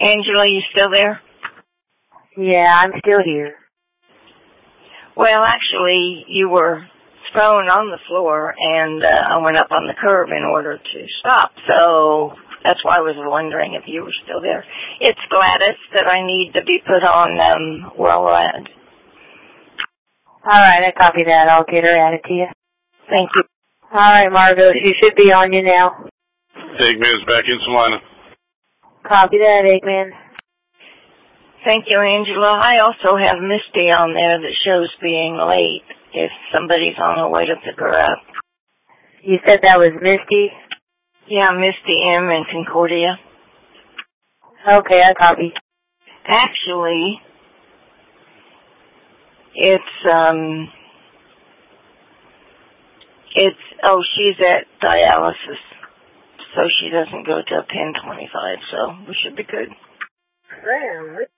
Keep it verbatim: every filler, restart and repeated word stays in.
Angela, you still there? Yeah, I'm still here. Well, actually, you were thrown on the floor, and uh, I went up on the curb in order to stop. So that's why I was wondering if you were still there. It's Gladys that I need to be put on um, Well-Led. All right, I copy that. I'll get her added to you. Thank you. All right, Margot, she should be on you now. Eggman's back in Salina. Copy that, Eggman. Thank you, Angela. I also have Misty on there that shows being late if somebody's on the way to pick her up. You said that was Misty? Yeah, Misty M. in Concordia. Okay, I copy. Actually, it's, um, it's, oh, she's at dialysis, so she doesn't go to ten twenty-five, so we should be good. Damn,